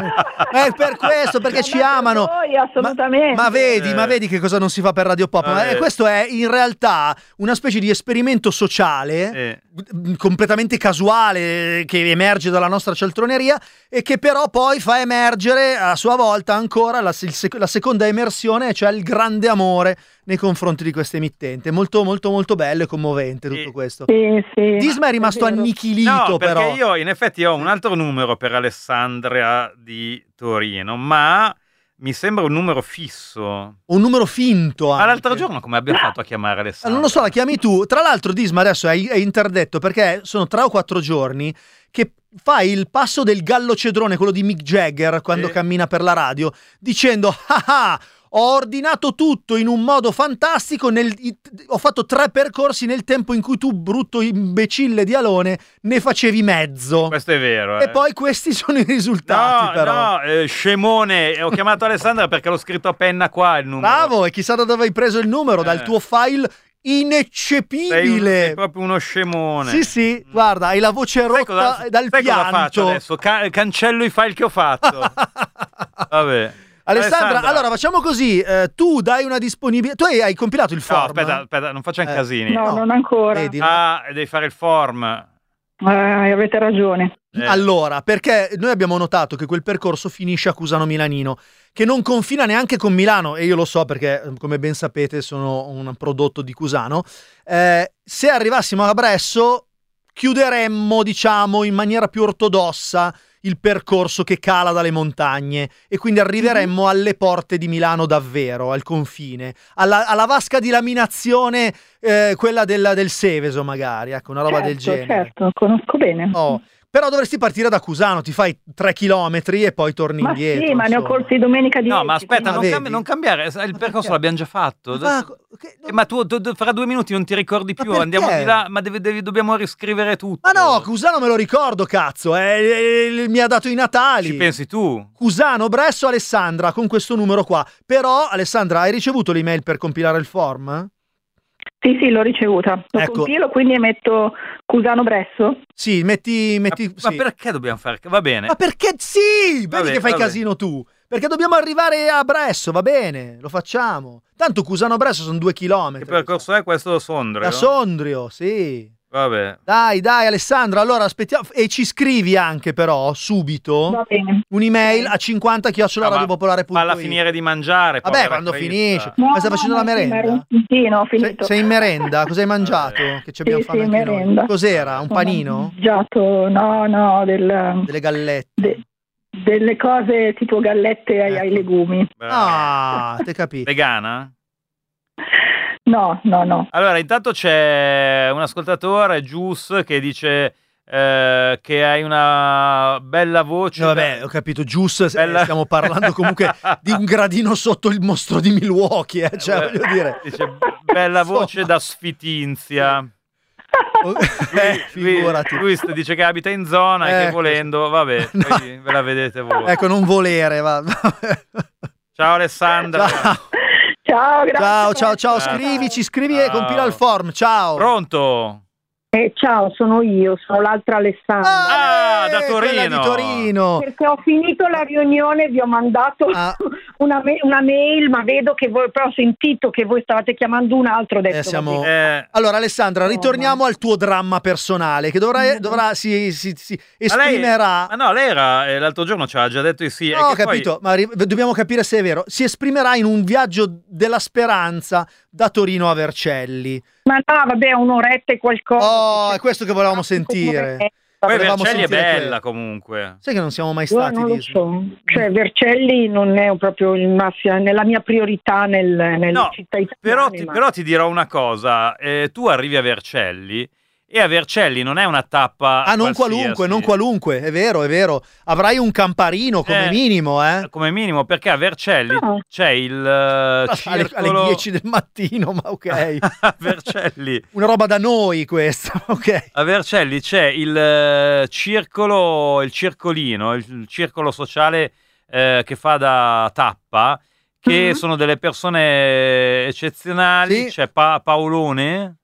È per questo, perché ci amano. Noi, assolutamente. Ma vedi che cosa non si fa per Radio Pop? Questo è in realtà una specie di esperimento sociale completamente casuale che emerge dalla nostra cialtroneria e che però poi fa emergere a sua volta ancora la seconda emersione, cioè il grande amore nei confronti di questa emittente. Molto molto molto bello e commovente tutto questo. Sì. Disma è rimasto annichilito. No, perché però io in effetti ho un altro numero per Alessandria di Torino, ma mi sembra un numero fisso. Un numero finto anche. Ma l'altro giorno come abbiamo fatto a chiamare Alessandria? Non lo so, la chiami tu. Tra l'altro Disma adesso è interdetto perché sono 3 o 4 giorni che fa il passo del gallo cedrone, quello di Mick Jagger quando cammina per la radio, dicendo ho ordinato tutto in un modo fantastico, ho fatto 3 percorsi nel tempo in cui tu, brutto imbecille di Alone, ne facevi mezzo. Questo è vero. E poi questi sono i risultati, però. No, scemone, ho chiamato Alessandra perché l'ho scritto a penna qua il numero. Bravo, e chissà da dove hai preso il numero, dal tuo file ineccepibile. Sei proprio uno scemone. Sì, guarda, hai la voce rotta dal sai pianto. cosa faccio adesso? Cancello i file che ho fatto. Vabbè. Alessandra, allora facciamo così, tu dai una disponibilità, tu hai compilato il form? No, aspetta, non facciamo casini. No, non ancora. Vedi, devi fare il form. Avete ragione. Allora, perché noi abbiamo notato che quel percorso finisce a Cusano Milanino, che non confina neanche con Milano, e io lo so perché, come ben sapete, sono un prodotto di Cusano. Se arrivassimo a Bresso, chiuderemmo, diciamo, in maniera più ortodossa il percorso che cala dalle montagne e quindi arriveremmo alle porte di Milano davvero, al confine, alla vasca di laminazione, quella del Seveso magari, ecco, una roba del genere. Certo, conosco bene. Però dovresti partire da Cusano, ti fai 3 chilometri e poi torni indietro. Sì, ma ne ho corsi domenica di... No, ma aspetta, quindi... non cambiare, il percorso l'abbiamo già fatto. Ma tu fra 2 minuti non ti ricordi più, andiamo di là, ma dobbiamo riscrivere tutto. Ma no, Cusano me lo ricordo, cazzo, mi ha dato i Natali. Ci pensi tu? Cusano, Bresso, Alessandra, con questo numero qua. Però, Alessandra, hai ricevuto l'email per compilare il form? Sì, l'ho ricevuta. Lo compilo, quindi metto Cusano Bresso? Sì, metti Ma sì. perché dobbiamo fare? Va bene. Ma perché sì? Vedi che fai vabbè. casino tu. Perché dobbiamo arrivare a Bresso, va bene, lo facciamo. Tanto Cusano-Bresso sono 2 chilometri. Che percorso è questo da Sondrio? Da Sondrio, sì. Vabbè. Dai, Alessandra, allora aspettiamo. E ci scrivi anche però, subito, Va bene. un'email a 50@radiopopolare.it. Falla finire di mangiare. Vabbè, povera quando Crista. finisce. Ma stai facendo la merenda? Sì, ho finito. Sei in merenda? Cosa hai mangiato? Che ci abbiamo fame sì, anche noi. merenda. Cos'era? Un panino? Ho mangiato, no, Delle gallette. delle cose tipo gallette ai legumi. Ah, te capito. Vegana? No. Allora, intanto c'è un ascoltatore, Gius, che dice che hai una bella voce. No, vabbè, ho capito, Gius, stiamo parlando comunque di un gradino sotto il mostro di Milwaukee, cioè, voglio dire. Dice, bella voce da sfitinzia. Figurati. Lui dice che abita in zona e che volendo, vabbè, No. poi ve la vedete voi. Ecco, non volere, va. Ciao Alessandra. Ciao, grazie. Ciao, scrivi e compila il form, ciao. Pronto? Ciao, sono io, sono l'altra Alessandra. Da Torino. Quella di Torino. Perché ho finito la riunione, vi ho mandato una mail, ma vedo che voi, però ho sentito che voi stavate chiamando un altro. Adesso Allora Alessandra, ritorniamo al tuo dramma personale, che si esprimerà. Lei era l'altro giorno ci ha già detto di sì. No, ho capito, ma dobbiamo capire se è vero. Si esprimerà in un viaggio della speranza da Torino a Vercelli. Ma no, vabbè, un'oretta e qualcosa. È questo che volevamo sentire. Poi Vercelli è bella comunque. Sai che non siamo mai stati non lo so. Cioè Vercelli non è proprio il massimo, nella mia priorità nelle città italiane. Però ti dirò una cosa, tu arrivi a Vercelli e a Vercelli non è una tappa non qualunque, è vero. Avrai un camparino come minimo, Come minimo, perché a Vercelli c'è il circolo... alle 10 del mattino, ma ok. A Vercelli. Una roba da noi questa, ok. A Vercelli c'è il circolino, il circolo sociale che fa da tappa, che sono delle persone eccezionali, c'è Paolone,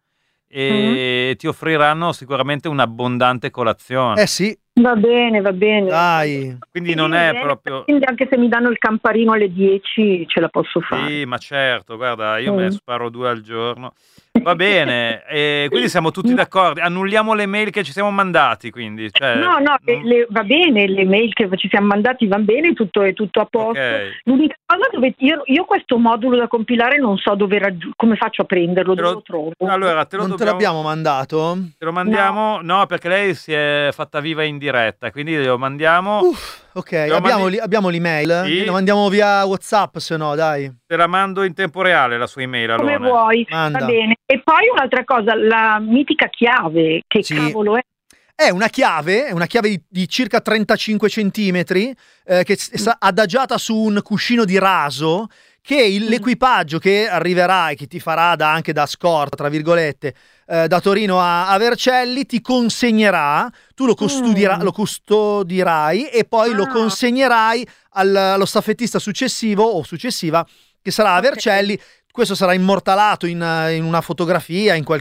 e ti offriranno sicuramente un'abbondante colazione. Sì. Va bene. Dai. Quindi non è proprio... Quindi anche se mi danno il camparino alle 10 ce la posso fare. Sì, ma certo, guarda, io me ne sparo 2 al giorno. Va bene, quindi siamo tutti d'accordo. Annulliamo le mail che ci siamo mandati, quindi. No, va bene, le mail che ci siamo mandati va bene, tutto è tutto a posto. Okay. L'unica cosa io questo modulo da compilare non so come faccio a prenderlo, dove lo trovo. Allora, te l'abbiamo mandato? Te lo mandiamo? No, perché lei si è fatta viva in diretta, quindi lo mandiamo. Ok, abbiamo l'email? Sì. La mandiamo via WhatsApp, se no, dai. Te la mando in tempo reale la sua email, come allora. vuoi, Manda. va bene. E poi un'altra cosa, la mitica chiave, che cavolo è? È una chiave di circa 35 centimetri che è adagiata su un cuscino di raso, che l'equipaggio che arriverà e che ti farà anche da scorta, tra virgolette, da Torino a Vercelli, ti consegnerà, tu lo custodirai e poi lo consegnerai allo staffettista successivo o successiva che sarà a Vercelli. Questo sarà immortalato in una fotografia, in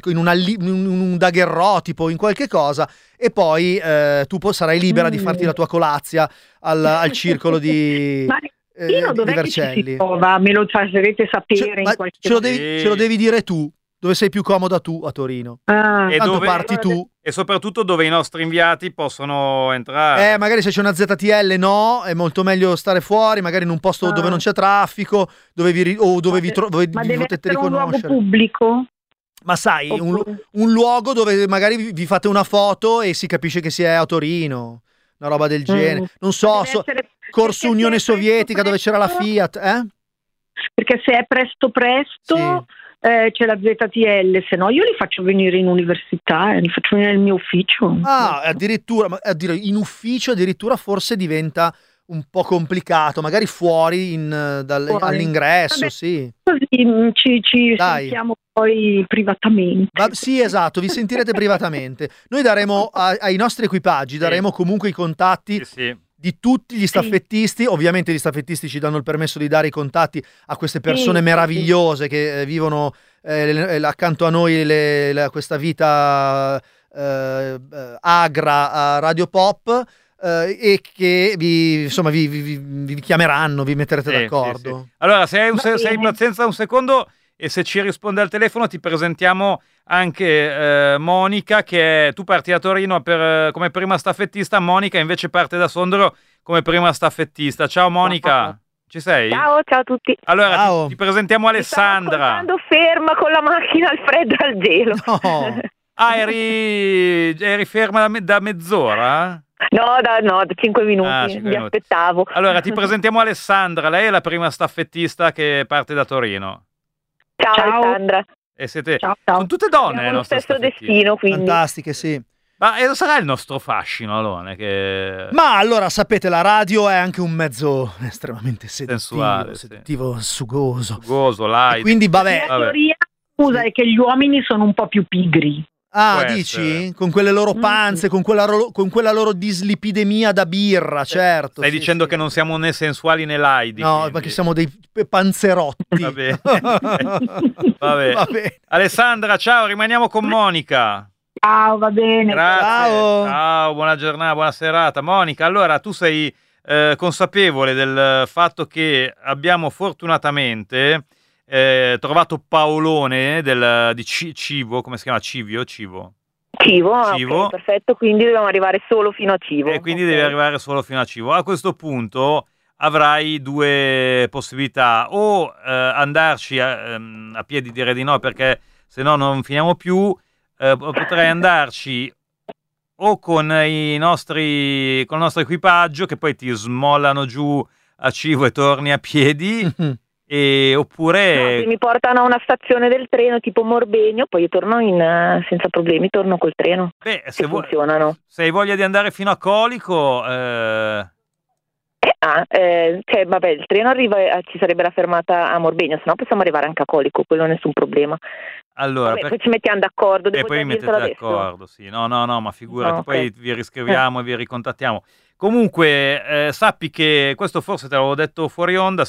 un daguerrotipo, in qualche cosa, e poi tu sarai libera di farti la tua colazia al circolo di... Io dov'è Vercelli. Che ci si trova? Me lo farete sapere in qualche ce lo devi dire tu, dove sei più comoda tu a Torino. E tanto parti tu. E soprattutto dove i nostri inviati possono entrare. Magari se c'è una ZTL è molto meglio stare fuori, magari in un posto dove non c'è traffico, dove vi potete riconoscere. Un luogo pubblico? Ma sai, un luogo dove magari vi fate una foto e si capisce che si è a Torino, una roba del genere. Non so, Corso Unione Sovietica dove c'era la Fiat, Perché se è presto sì. C'è la ZTL, se no io li faccio venire in università, li faccio venire nel mio ufficio. Addirittura in ufficio addirittura forse diventa un po' complicato, magari fuori all'ingresso. Vabbè, sì. Così ci sentiamo poi privatamente. Sì, esatto, vi sentirete privatamente. Noi daremo ai nostri equipaggi, daremo comunque i contatti di tutti gli staffettisti. Ovviamente gli staffettisti ci danno il permesso di dare i contatti a queste persone meravigliose che vivono accanto a noi questa vita agra a Radio Pop, e che vi chiameranno, vi metterete d'accordo. Sì. Allora, se hai pazienza un secondo, e se ci risponde al telefono ti presentiamo anche Monica, che tu parti da Torino come prima staffettista, Monica invece parte da Sondrio come prima staffettista. Ciao Monica, ci sei? Ciao a tutti. Allora ti presentiamo Alessandra. Stavo ferma con la macchina al freddo e al gelo. No. Eri ferma da mezz'ora? No, da 5 minuti, vi aspettavo. Allora ti presentiamo Alessandra, lei è la prima staffettista che parte da Torino. Ciao. Alessandra. E sono tutte donne. Abbiamo lo stesso destino, quindi. Fantastiche, sì. Ma sarà il nostro fascino, allora? Ma allora, sapete, la radio è anche un mezzo estremamente sensuale, seduttivo, sugoso. Sugoso, light. E quindi, vabbè. La teoria, scusa, è che gli uomini sono un po' più pigri. Dici? Con quelle loro panze, con quella loro dislipidemia da birra, certo. Stai dicendo che non siamo né sensuali né laidi. No, perché siamo dei panzerotti. Va bene. Alessandra, ciao, rimaniamo con Monica. Ciao, va bene. Grazie. Ciao. Ciao, buona giornata, buona serata. Monica, allora tu sei consapevole del fatto che abbiamo fortunatamente trovato Paolone di Civo, come si chiama? Civo? Civo. Okay, perfetto, quindi dobbiamo arrivare solo fino a Civo. E quindi devi arrivare solo fino a Civo. A questo punto avrai due possibilità: o andarci a piedi, dire di no perché se no non finiamo più, potrai andarci o con il nostro equipaggio che poi ti smollano giù a Civo e torni a piedi, oppure mi portano a una stazione del treno tipo Morbegno, poi io torno senza problemi, torno col treno. Beh, se hai voglia di andare fino a Colico, vabbè, il treno arriva, ci sarebbe la fermata a Morbegno, se no possiamo arrivare anche a Colico, quello nessun problema. Allora, poi ci mettiamo d'accordo. E poi vi mettete d'accordo, sì. No, ma figurati, poi vi riscriviamo e vi ricontattiamo. Comunque, sappi che questo forse te l'avevo detto fuori onda,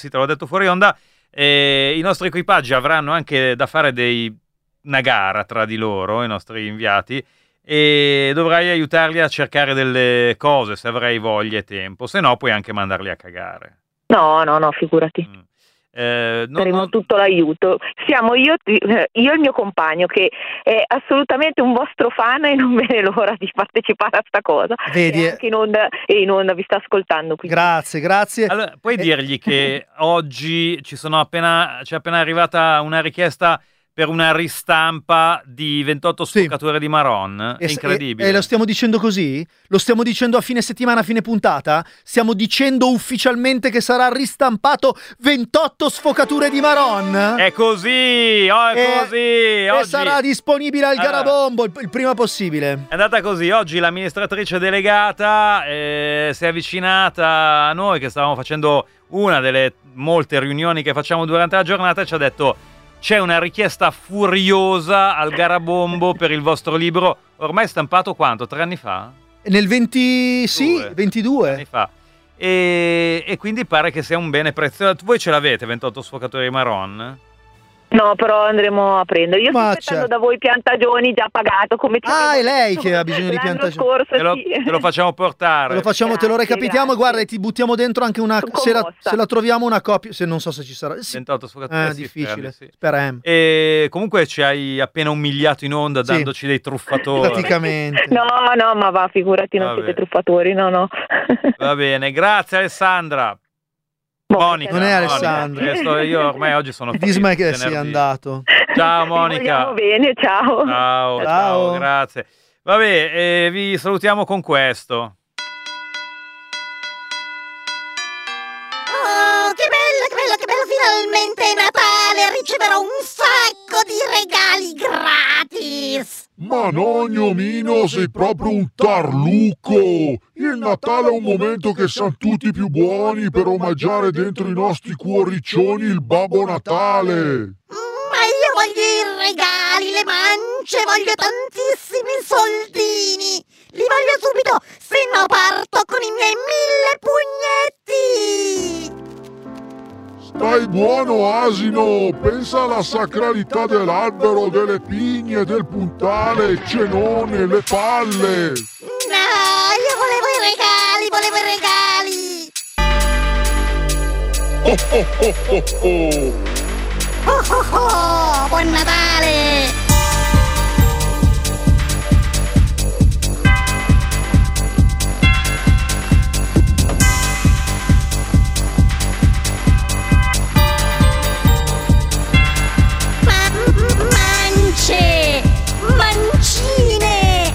i nostri equipaggi avranno anche da fare una gara tra di loro, i nostri inviati, e dovrai aiutarli a cercare delle cose se avrai voglia e tempo, se no puoi anche mandarli a cagare. No, figurati. Daremo tutto l'aiuto. Siamo io e il mio compagno che è assolutamente un vostro fan e non vede l'ora di partecipare a sta cosa. Vedi, anche in onda vi sta ascoltando. Quindi. Grazie. Allora, puoi dirgli che oggi c'è appena arrivata una richiesta per una ristampa di 28 sfoccature di Marron. È incredibile. E lo stiamo dicendo così? Lo stiamo dicendo a fine settimana, a fine puntata? Stiamo dicendo ufficialmente che sarà ristampato 28 sfocature di Marron? È così, così. E sarà disponibile al Garabombo il prima possibile. È andata così. Oggi l'amministratrice delegata si è avvicinata a noi, che stavamo facendo una delle molte riunioni che facciamo durante la giornata, e ci ha detto: c'è una richiesta furiosa al Garabombo per il vostro libro, ormai stampato quanto? 3 anni fa? Nel 22 anni fa. E quindi pare che sia un bene prezioso. Voi ce l'avete 28 sfocatori Marron? No, però andremo a prendere. Io sto aspettando da voi piantagioni già pagato. Come è lei che ha bisogno di piantagioni. Te lo facciamo portare. Te lo recapitiamo, guarda, e ti buttiamo dentro anche una. Se la troviamo una copia, non so se ci sarà. 28 sfocatori. È difficile. Speriamo. E comunque ci hai appena umiliato in onda dandoci dei truffatori. Praticamente. No, ma va, figurati, non siete truffatori, no. Va bene, grazie Alessandra. Monica, non è Alessandra. Io ormai oggi sono Disma che sia andato. Ciao Monica. Vogliamo bene, ciao. Ciao, grazie. Vabbè, vi salutiamo con questo. Oh, che bello, finalmente è Natale, riceverò un sacco di regali gratis. Ma nonno Mino, sei proprio un tarlucco! Il Natale è un momento che siamo tutti più buoni per omaggiare dentro i nostri cuoriccioni il Babbo Natale! Ma io voglio i regali, le mance, voglio tantissimi soldini! Li voglio subito, se no parto con i miei 1000 pugnetti! Stai buono, asino! Pensa alla sacralità dell'albero, delle pigne, del puntale, il cenone, le palle! No, io volevo i regali! Oh, buon Natale! Mancine!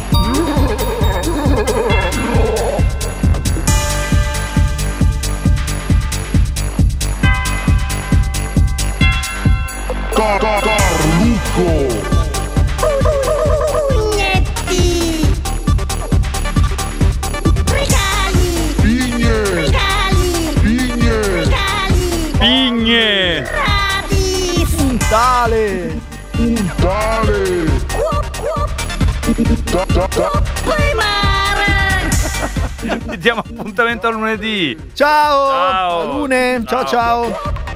Carlucco! Pugnetti! Regali! Pigne! Pigne! Gratis! Puntale! Poi mare! Ti diamo appuntamento a lunedì. Ciao! A lune! Ciao!